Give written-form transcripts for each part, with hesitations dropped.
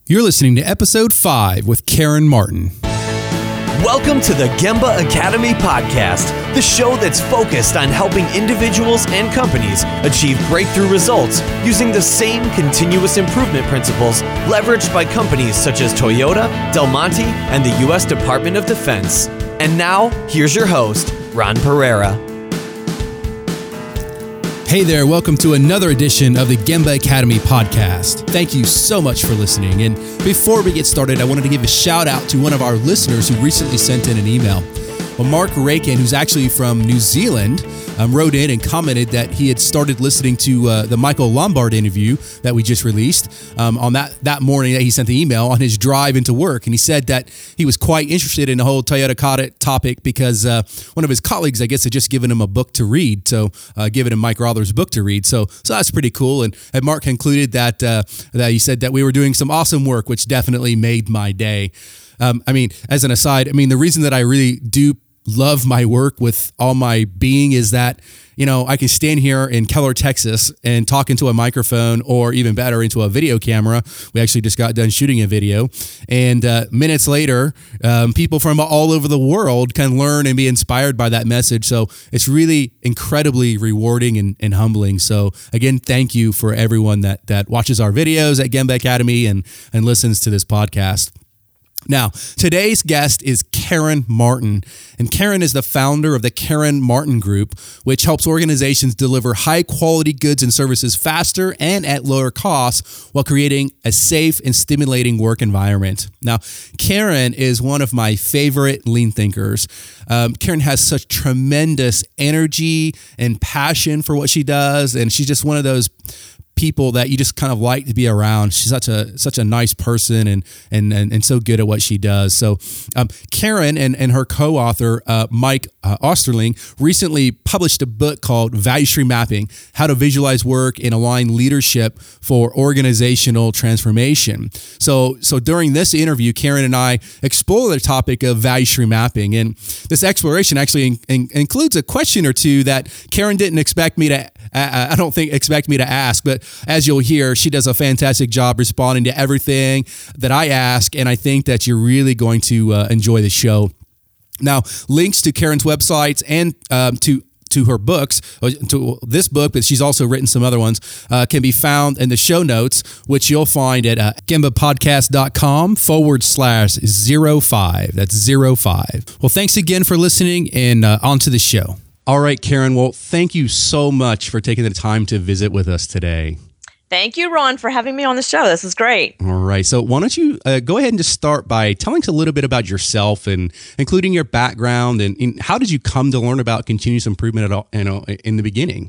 You're listening to episode 5 with Karen Martin. Welcome to the Gemba Academy podcast, the show that's focused on helping individuals and companies achieve breakthrough results using the same continuous improvement principles leveraged by companies such as Toyota, Del Monte, and the U.S. Department of Defense. And now, here's your host, Ron Pereira. Hey there, welcome to another edition of the Gemba Academy podcast. Thank you so much for listening. And before we get started, I wanted to give a shout out to one of our listeners who recently sent in an email. Well, Mark Rakin, who's actually from New Zealand, wrote in and commented that he had started listening to the Michael Lombard interview that we just released on that morning that he sent the email on his drive into work. And he said that he was quite interested in the whole Toyota topic because one of his colleagues, I guess, had just given him a book to read. So given him Mike Rother's book to read. So that's pretty cool. And Mark concluded that he said that we were doing some awesome work, which definitely made my day. As an aside, the reason that I really do love my work with all my being is that, I can stand here in Keller, Texas and talk into a microphone or even better into a video camera. We actually just got done shooting a video. And minutes later, people from all over the world can learn and be inspired by that message. So it's really incredibly rewarding and humbling. So again, thank you for everyone that watches our videos at Gemba Academy and listens to this podcast. Now, today's guest is Karen Martin, and Karen is the founder of the Karen Martin Group, which helps organizations deliver high-quality goods and services faster and at lower costs while creating a safe and stimulating work environment. Now, Karen is one of my favorite lean thinkers. Karen has such tremendous energy and passion for what she does, and she's just one of those people that you just kind of like to be around. She's such a nice person and so good at what she does. So Karen and her co-author, Mike Osterling, recently published a book called Value Stream Mapping, How to Visualize Work and Align Leadership for Organizational Transformation. So during this interview, Karen and I explore the topic of value stream mapping. And this exploration actually includes a question or two that Karen didn't expect me to expect me to ask, but as you'll hear, she does a fantastic job responding to everything that I ask, and I think that you're really going to enjoy the show. Now, links to Karen's websites and to her books, to this book, but she's also written some other ones, can be found in the show notes, which you'll find at gembapodcast.com/05. That's 05. Well, thanks again for listening, and on to the show. All right, Karen. Well, thank you so much for taking the time to visit with us today. Thank you, Ron, for having me on the show. This is great. All right. So why don't you go ahead and just start by telling us a little bit about yourself and including your background and how did you come to learn about continuous improvement in the beginning?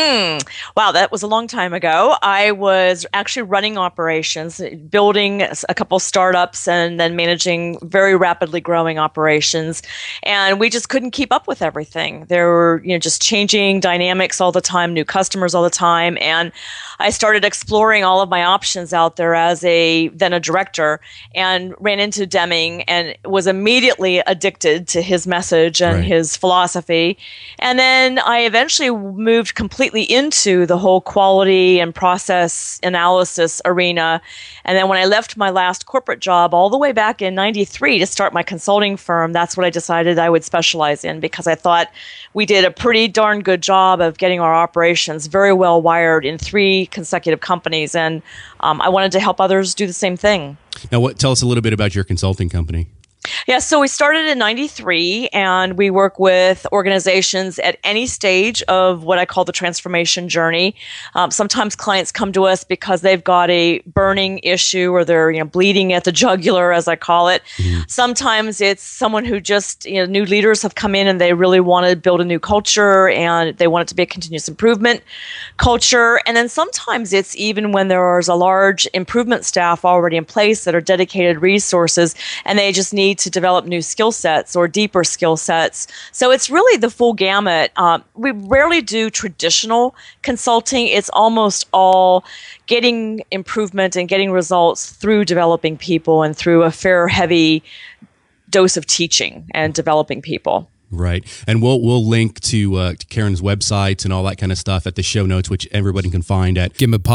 Wow, that was a long time ago. I was actually running operations, building a couple startups and then managing very rapidly growing operations. And we just couldn't keep up with everything. There were, just changing dynamics all the time, new customers all the time. And I started exploring all of my options out there as then a director and ran into Deming and was immediately addicted to his message and his philosophy. And then I eventually moved completely into the whole quality and process analysis arena. And then when I left my last corporate job all the way back in 93 to start my consulting firm, that's what I decided I would specialize in because I thought we did a pretty darn good job of getting our operations very well wired in 3 consecutive companies. And I wanted to help others do the same thing. Now, tell us a little bit about your consulting company. Yeah, so we started in 93 and we work with organizations at any stage of what I call the transformation journey. Sometimes clients come to us because they've got a burning issue or they're bleeding at the jugular, as I call it. Mm-hmm. Sometimes it's someone who just, new leaders have come in and they really want to build a new culture and they want it to be a continuous improvement culture. And then sometimes it's even when there's a large improvement staff already in place that are dedicated resources and they just need to develop new skill sets or deeper skill sets. So it's really the full gamut. We rarely do traditional consulting. It's almost all getting improvement and getting results through developing people and through a fair, heavy dose of teaching and developing people. Right. And we'll link to Karen's websites and all that kind of stuff at the show notes, which everybody can find at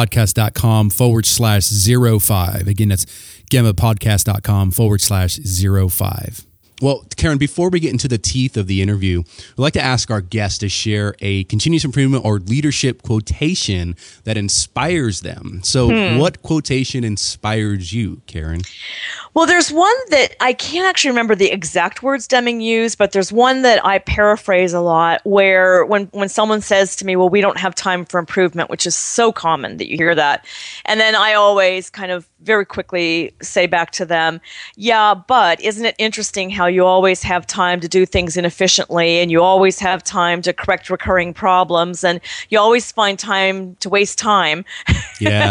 gembapodcast.com/05. Again, that's gembapodcast.com/05. Well, Karen, before we get into the teeth of the interview, we'd like to ask our guests to share a continuous improvement or leadership quotation that inspires them. So what quotation inspires you, Karen? Well, there's one that I can't actually remember the exact words Deming used, but there's one that I paraphrase a lot where when someone says to me, well, we don't have time for improvement, which is so common that you hear that. And then I always kind of very quickly say back to them, yeah, but isn't it interesting how you always have time to do things inefficiently, and you always have time to correct recurring problems, and you always find time to waste time. Yeah.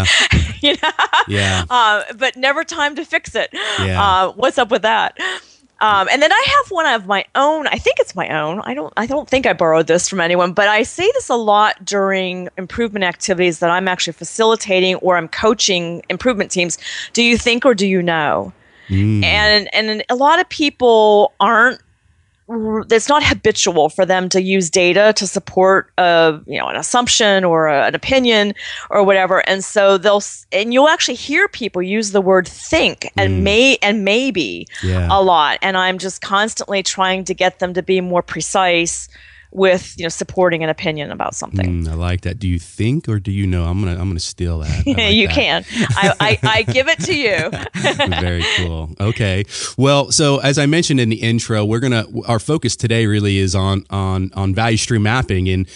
But never time to fix it. Yeah. What's up with that? And then I have one of my own. I think it's my own. I don't think I borrowed this from anyone, but I say this a lot during improvement activities that I'm actually facilitating or I'm coaching improvement teams. Do you think or do you know? And a lot of people aren't. It's not habitual for them to use data to support an assumption or an opinion or whatever, and so you'll actually hear people use the word think and maybe a lot, and I'm just constantly trying to get them to be more precise with supporting an opinion about something. I like that. Do you think or do you know? I'm gonna steal that. You can. I give it to you. Very cool. Okay. Well, so as I mentioned in the intro, our focus today really is on value stream mapping, and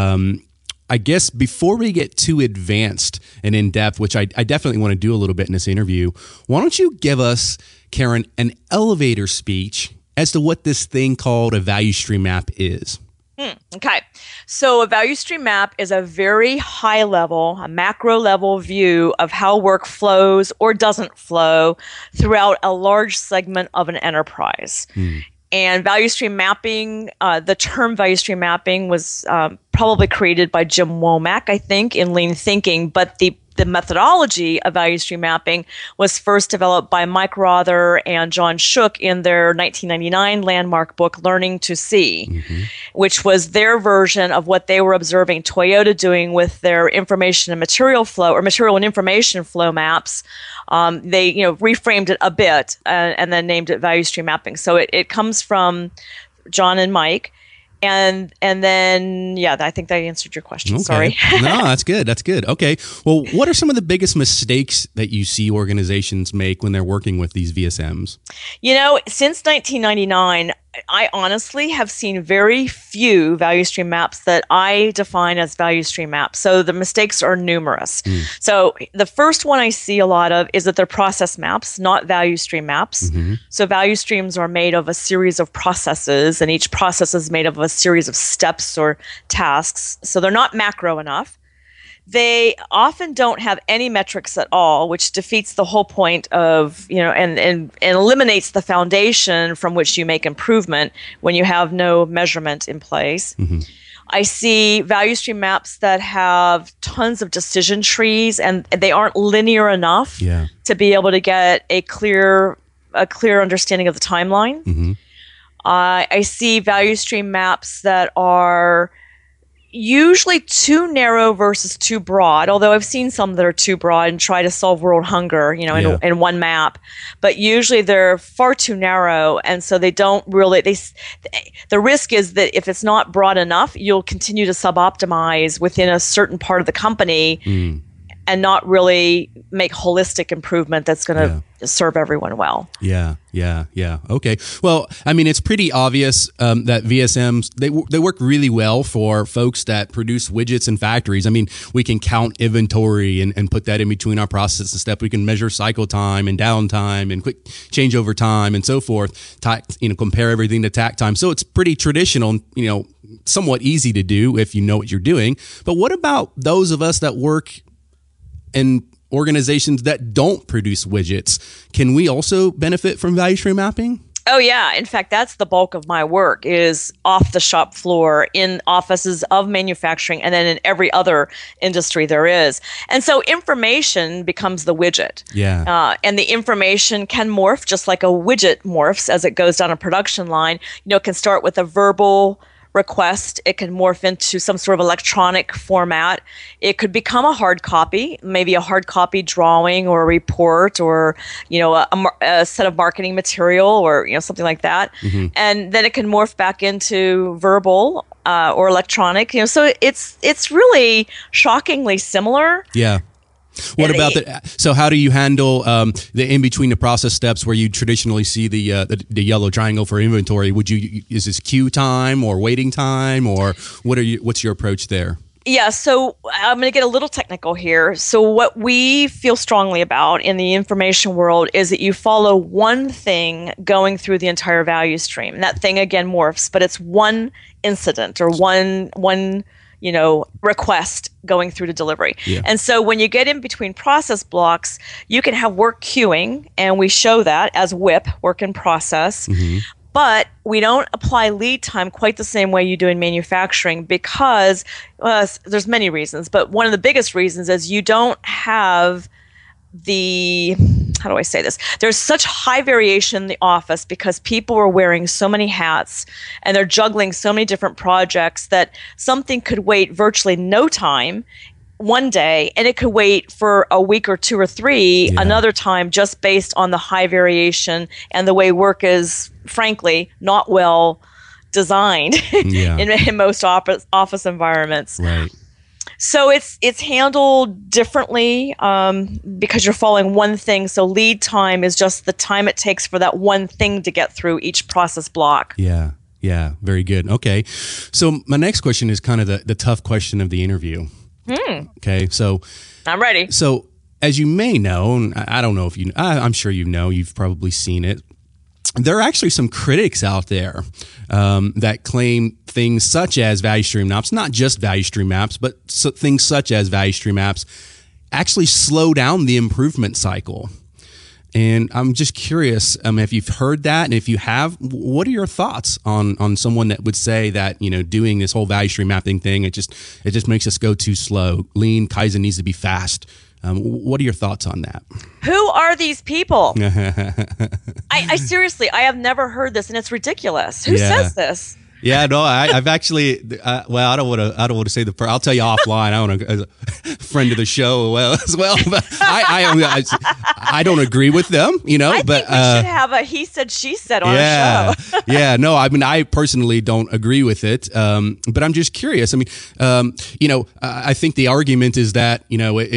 I guess before we get too advanced and in depth, which I definitely want to do a little bit in this interview, why don't you give us, Karen, an elevator speech as to what this thing called a value stream map is? Okay. So a value stream map is a very high level, a macro level view of how work flows or doesn't flow throughout a large segment of an enterprise. And value stream mapping, the term value stream mapping was probably created by Jim Womack, I think, in Lean Thinking, but the methodology of value stream mapping was first developed by Mike Rother and John Shook in their 1999 landmark book, Learning to See, which was their version of what they were observing Toyota doing with their information and material flow, or material and information flow maps. They reframed it a bit and then named it value stream mapping. So it comes from John and Mike. And then, I think that answered your question. Okay. Sorry. No, that's good. That's good. Okay. Well, what are some of the biggest mistakes that you see organizations make when they're working with these VSMs? Since 1999, I honestly have seen very few value stream maps that I define as value stream maps. So the mistakes are numerous. So the first one I see a lot of is that they're process maps, not value stream maps. So value streams are made of a series of processes, and each process is made of a series of steps or tasks. So they're not macro enough. They often don't have any metrics at all, which defeats the whole point of, and eliminates the foundation from which you make improvement when you have no measurement in place. I see value stream maps that have tons of decision trees, and they aren't linear enough to be able to get a clear understanding of the timeline. I see value stream maps that are usually too narrow versus too broad, although I've seen some that are too broad and try to solve world hunger, in one map. But usually they're far too narrow, and so they don't really, the risk is that if it's not broad enough, you'll continue to suboptimize within a certain part of the company and not really make holistic improvement that's going to serve everyone well. Yeah. Okay. Well, I mean, it's pretty obvious that VSMs, they work really well for folks that produce widgets in factories. I mean, we can count inventory and put that in between our process and step. We can measure cycle time and downtime and quick changeover time and so forth. Compare everything to tack time. So it's pretty traditional, somewhat easy to do if you know what you're doing. But what about those of us that work in organizations that don't produce widgets? Can we also benefit from value stream mapping? Oh, yeah. In fact, that's the bulk of my work is off the shop floor in offices of manufacturing and then in every other industry there is. And so information becomes the widget. Yeah. And the information can morph just like a widget morphs as it goes down a production line. It can start with a verbal request. It can morph into some sort of electronic format. It could become a hard copy, maybe a hard copy drawing or a report or, a set of marketing material or, something like that. Mm-hmm. And then it can morph back into verbal or electronic. So it's really shockingly similar. Yeah. What about so how do you handle the in between the process steps where you traditionally see the yellow triangle for inventory? Is this queue time or waiting time, or what's your approach there? Yeah, so I'm going to get a little technical here. So what we feel strongly about in the information world is that you follow one thing going through the entire value stream. And that thing again morphs, but it's one incident or one request going through to delivery. Yeah. And so when you get in between process blocks, you can have work queuing, and we show that as WIP, work in process. Mm-hmm. But we don't apply lead time quite the same way you do in manufacturing because there's many reasons, but one of the biggest reasons is you don't have how do I say this? There's such high variation in the office because people are wearing so many hats and they're juggling so many different projects that something could wait virtually no time one day, and it could wait for a week or two or three another time, just based on the high variation and the way work is, frankly, not well designed in most office environments. Right. So it's handled differently because you're following one thing. So lead time is just the time it takes for that one thing to get through each process block. Yeah. Yeah. Very good. Okay. So my next question is kind of the tough question of the interview. Okay. So I'm ready. So as you may know, and I don't know if I'm sure you've probably seen it. There are actually some critics out there that claim things such as value stream maps, not just value stream maps, but things such as value stream maps actually slow down the improvement cycle. And I'm just curious if you've heard that, and if you have, what are your thoughts on someone that would say that doing this whole value stream mapping thing, it just makes us go too slow. Lean Kaizen needs to be fast. What are your thoughts on that? Who are these people? I seriously, I have never heard this, and it's ridiculous. Who says this? Yeah, no, I've actually. Well, I don't want to say the. I'll tell you offline. I want to, as a friend of the show, as well. But I don't agree with them. I think we should have a he said she said on a show. Yeah, no, I personally don't agree with it. But I'm just curious. I think the argument is that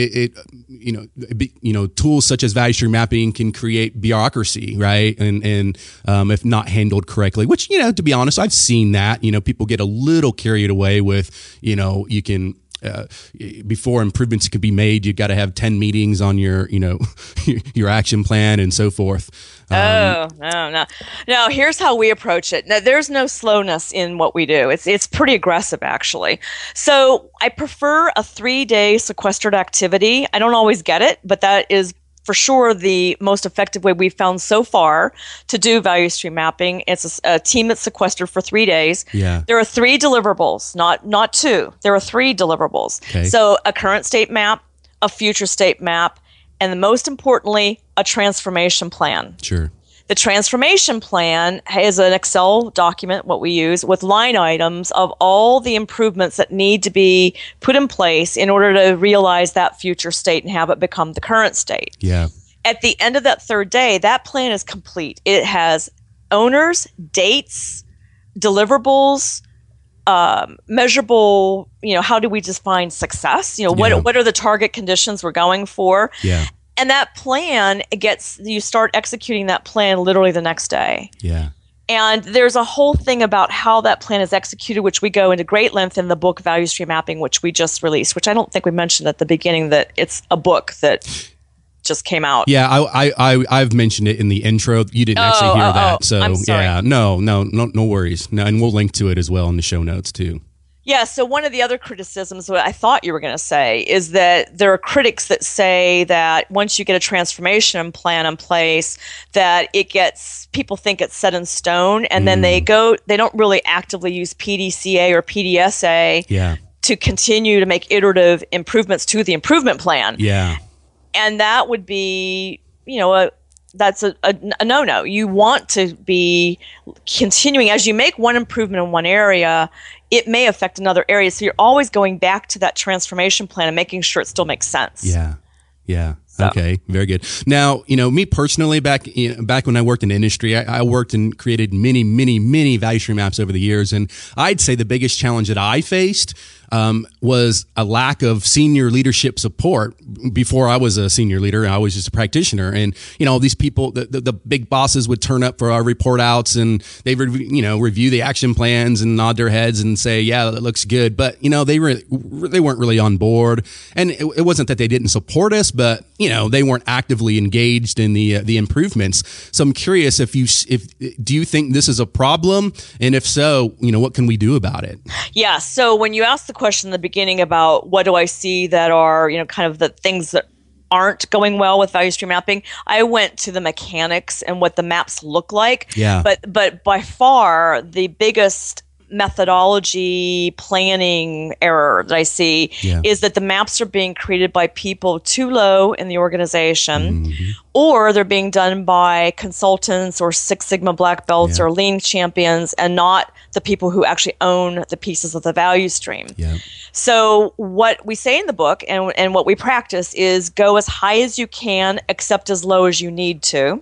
tools such as value stream mapping can create bureaucracy, right? And if not handled correctly, which to be honest, I've seen that. People get a little carried away with, you can, before improvements can be made, you got to have 10 meetings on your, your action plan and so forth. No. Here's how we approach it. Now, there's no slowness in what we do. It's pretty aggressive, actually. So I prefer a 3-day sequestered activity. I don't always get it, but that is for sure the most effective way we've found so far to do value stream mapping. It's a team that's sequestered for 3 days. Yeah. There are 3 deliverables, not 2. There are 3 deliverables. Okay. So a current state map, a future state map, and most importantly, a transformation plan. Sure. The transformation plan is an Excel document, what we use, with line items of all the improvements that need to be put in place in order to realize that future state and have it become the current state. Yeah. At the end of that 3rd day, that plan is complete. It has owners, dates, deliverables, measurable, how do we define success? What are the target conditions we're going for? Yeah. And that plan you start executing that plan literally the next day. Yeah. And there's a whole thing about how that plan is executed, which we go into great length in the book Value Stream Mapping, which we just released, which I don't think we mentioned at the beginning that it's a book that just came out. Yeah, I've mentioned it in the intro. You didn't actually hear that. So I'm sorry. Yeah, no worries. No, and we'll link to it as well in the show notes too. Yeah, so one of the other criticisms, what I thought you were going to say, is that there are critics that say that once you get a transformation plan in place, that people think it's set in stone, and then they don't really actively use PDCA or PDSA to continue to make iterative improvements to the improvement plan. Yeah. And that would be, that's a no-no. You want to be continuing. As you make one improvement in one area, it may affect another area. So you're always going back to that transformation plan and making sure it still makes sense. Yeah. Yeah. So. Okay. Very good. Now, me personally, back when I worked in the industry, I worked and created many value stream apps over the years. And I'd say the biggest challenge that I faced was a lack of senior leadership support. Before I was a senior leader, I was just a practitioner. And, these people, the big bosses would turn up for our report outs, and they would, review the action plans and nod their heads and say, yeah, that looks good. But, they weren't really on board. And it wasn't that they didn't support us, but, they weren't actively engaged in the improvements. So I'm curious do you think this is a problem? And if so, what can we do about it? Yeah. So when you asked the question in the beginning about what do I see that are, kind of the things that aren't going well with value stream mapping, I went to the mechanics and what the maps look like. Yeah. But by far the biggest methodology planning error that I see is that the maps are being created by people too low in the organization, or they're being done by consultants or Six Sigma black belts or lean champions, and not the people who actually own the pieces of the value stream. Yeah. So what we say in the book and what we practice is go as high as you can, except as low as you need to.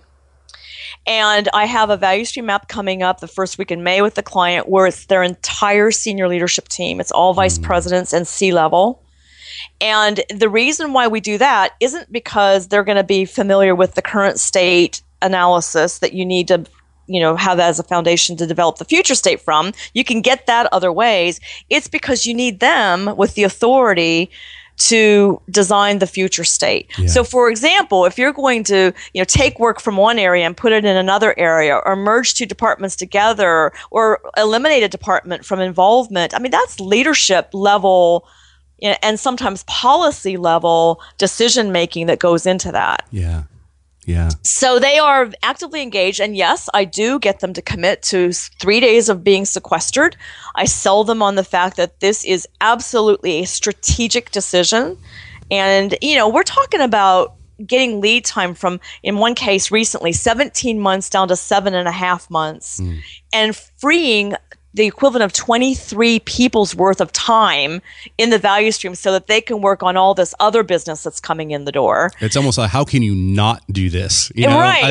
And I have a value stream map coming up the first week in May with the client where it's their entire senior leadership team. It's all vice presidents and C-level. And the reason why we do that isn't because they're going to be familiar with the current state analysis that you need to have that as a foundation to develop the future state from. You can get that other ways. It's because you need them with the authority to design the future state. Yeah. So for example, if you're going to, take work from one area and put it in another area, or merge two departments together, or eliminate a department from involvement, that's leadership level and sometimes policy level decision making that goes into that. Yeah. Yeah. So they are actively engaged. And yes, I do get them to commit to 3 days of being sequestered. I sell them on the fact that this is absolutely a strategic decision. And, we're talking about getting lead time from, in one case recently, 17 months down to 7.5 months, and freeing the equivalent of 23 people's worth of time in the value stream so that they can work on all this other business that's coming in the door. It's almost like, how can you not do this? Right.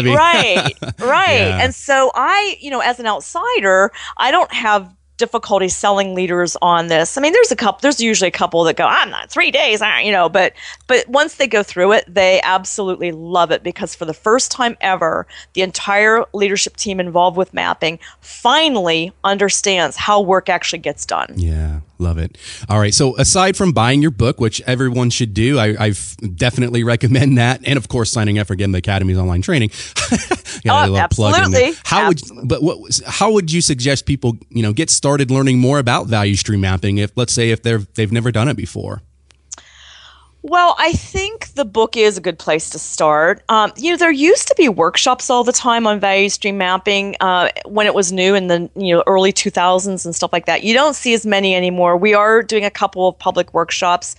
Yeah. And so I, as an outsider, I don't have difficulty selling leaders on this. There's usually a couple that go, I'm not 3 days, but once they go through it, they absolutely love it, because for the first time ever, the entire leadership team involved with mapping finally understands how work actually gets done. Yeah. Love it. All right. So aside from buying your book, which everyone should do, I've definitely recommend that. And of course, signing up for Gemba Academy's online training. Absolutely. How would you suggest people, get started learning more about value stream mapping if they've never done it before? Well, I think the book is a good place to start. There used to be workshops all the time on value stream mapping when it was new in the early 2000s and stuff like that. You don't see as many anymore. We are doing a couple of public workshops.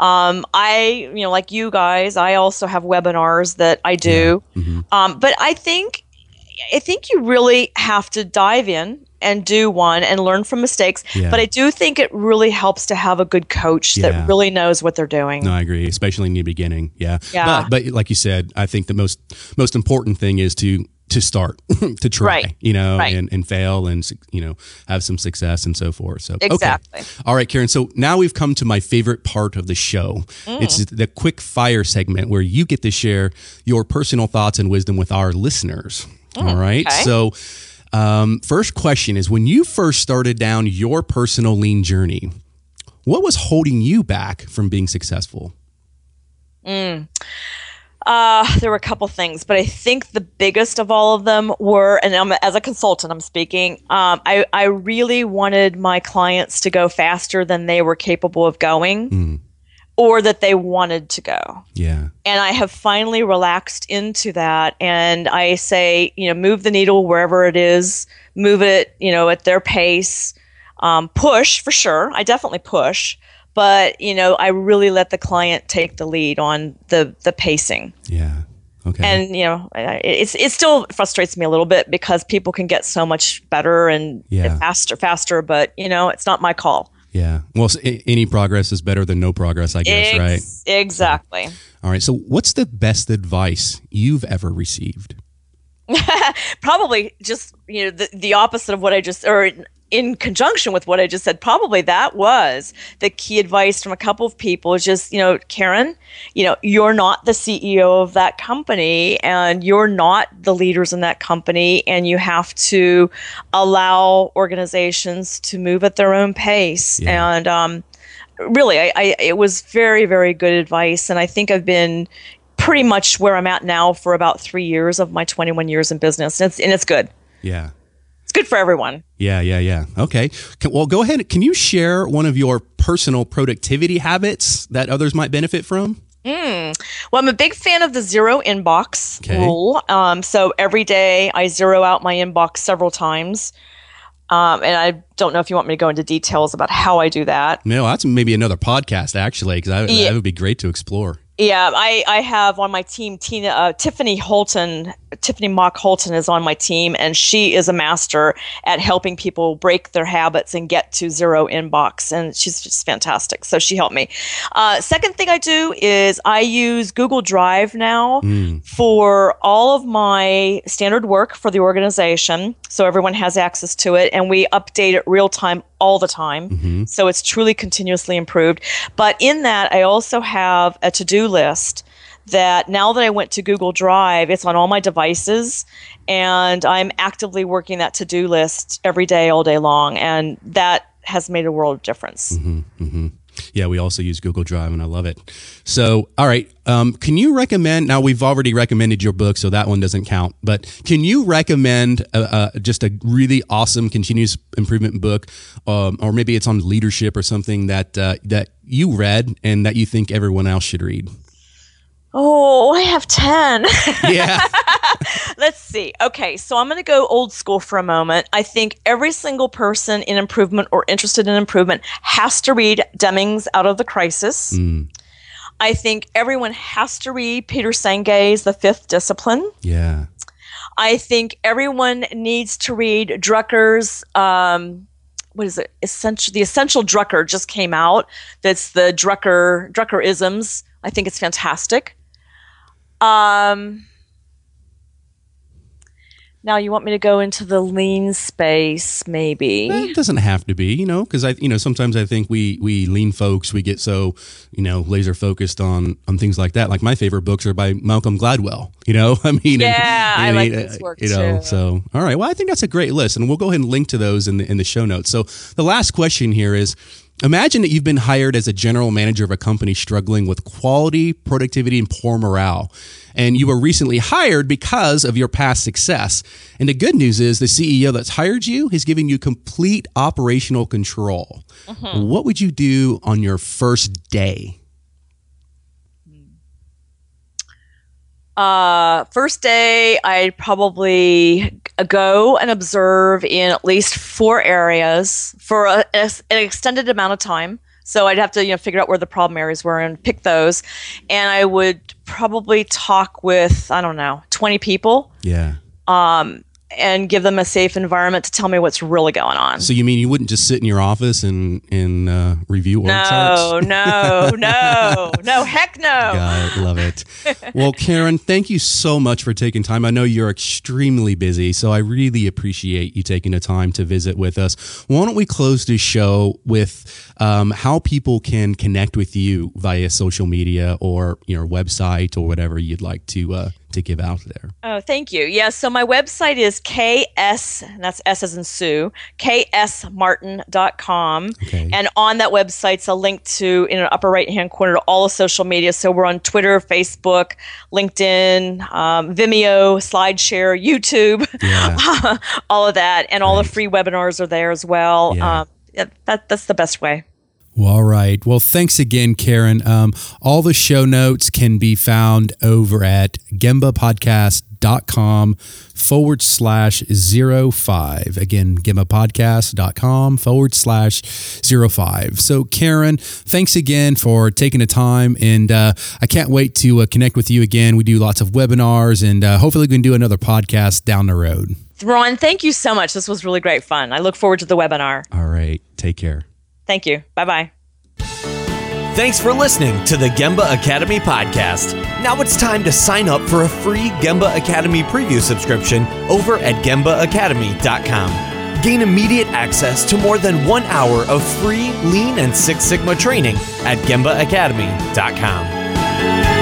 Like you guys, I also have webinars that I do. Yeah. Mm-hmm. But I think you really have to dive in and do one and learn from mistakes. Yeah. But I do think it really helps to have a good coach that really knows what they're doing. No, I agree, especially in the beginning. Yeah. But like you said, I think the most important thing is to start, to try, and fail and, have some success and so forth. So, exactly. Okay. All right, Karen. So now we've come to my favorite part of the show. It's the quick fire segment where you get to share your personal thoughts and wisdom with our listeners. All right. Okay. So, first question is, when you first started down your personal lean journey, what was holding you back from being successful? There were a couple things, but I think the biggest of all of them were, and as a consultant, I'm speaking, I really wanted my clients to go faster than they were capable of going or that they wanted to go. Yeah. And I have finally relaxed into that. And I say, move the needle wherever it is, move it, at their pace, push for sure. I definitely push. But, I really let the client take the lead on the pacing. Yeah. Okay. And, it still frustrates me a little bit because people can get so much better and faster, but, it's not my call. Yeah. Well, any progress is better than no progress, I guess, right? Exactly. All right. So what's the best advice you've ever received? Probably just, the opposite of what I just, or in conjunction with what I just said, probably that was the key advice from a couple of people is just, Karen, you're not the CEO of that company and you're not the leaders in that company, and you have to allow organizations to move at their own pace. Yeah. And really, it was very, very good advice. And I think I've been pretty much where I'm at now for about 3 years of my 21 years in business. And it's good. Yeah. It's good for everyone. Yeah. Okay. Well, go ahead. Can you share one of your personal productivity habits that others might benefit from? Well, I'm a big fan of the zero inbox rule. So every day I zero out my inbox several times. And I don't know if you want me to go into details about how I do that. No, that's maybe another podcast, actually, because that would be great to explore. Yeah, I have on my team Tiffany Mock Holton is on my team, and she is a master at helping people break their habits and get to zero inbox, and she's just fantastic. So she helped me. Second thing I do is I use Google Drive now for all of my standard work for the organization, so everyone has access to it, and we update it real time all the time. So it's truly continuously improved. But in that, I also have a to-do list that now that I went to Google Drive, it's on all my devices, and I'm actively working that to-do list every day, all day long. And that has made a world of difference. Yeah, we also use Google Drive, and I love it. So, all right, can you recommend, now we've already recommended your book, so that one doesn't count, but can you recommend just a really awesome continuous improvement book, or maybe it's on leadership or something that you read and that you think everyone else should read? Oh, I have 10. Yeah. Let's see. Okay, so I'm going to go old school for a moment. I think every single person in improvement or interested in improvement has to read Deming's Out of the Crisis. I think everyone has to read Peter Senge's The Fifth Discipline. Yeah. I think everyone needs to read Drucker's what is it? The Essential Drucker just came out. That's the Drucker-isms. I think it's fantastic. Now you want me to go into the lean space, maybe? It doesn't have to be, because sometimes I think we lean folks, we get so, laser focused on things like that. Like my favorite books are by Malcolm Gladwell, I like his work too. So, all right. Well, I think that's a great list, and we'll go ahead and link to those in the show notes. So the last question here is, imagine that you've been hired as a general manager of a company struggling with quality, productivity, and poor morale. And you were recently hired because of your past success. And the good news is the CEO that's hired you is giving you complete operational control. What would you do on your first day? First day, I'd probably go and observe in at least 4 areas for an extended amount of time. So I'd have to, figure out where the problem areas were and pick those. And I would probably talk with, 20 people. Yeah. And give them a safe environment to tell me what's really going on. So you mean you wouldn't just sit in your office and review org charts? No, heck no. Got it, love it. Well, Karen, thank you so much for taking time. I know you're extremely busy, so I really appreciate you taking the time to visit with us. Why don't we close this show with how people can connect with you via social media or your website or whatever you'd like to to give out there. Oh, thank you. Yeah, so my website is KS, and that's S as in Sue, ksmartin.com. Okay. And on that website's a link to, in the upper right-hand corner, to all the social media. So we're on Twitter, Facebook, LinkedIn, Vimeo, SlideShare, YouTube, all of that. And all the free webinars are there as well. Yeah. That's the best way. Well, all right. Well, thanks again, Karen. All the show notes can be found over at gembapodcast.com/05. Again, gembapodcast.com/05. So, Karen, thanks again for taking the time. And I can't wait to connect with you again. We do lots of webinars, and hopefully we can do another podcast down the road. Ron, thank you so much. This was really great fun. I look forward to the webinar. All right. Take care. Thank you. Bye-bye. Thanks for listening to the Gemba Academy podcast. Now it's time to sign up for a free Gemba Academy preview subscription over at GembaAcademy.com. Gain immediate access to more than 1 hour of free Lean and Six Sigma training at GembaAcademy.com.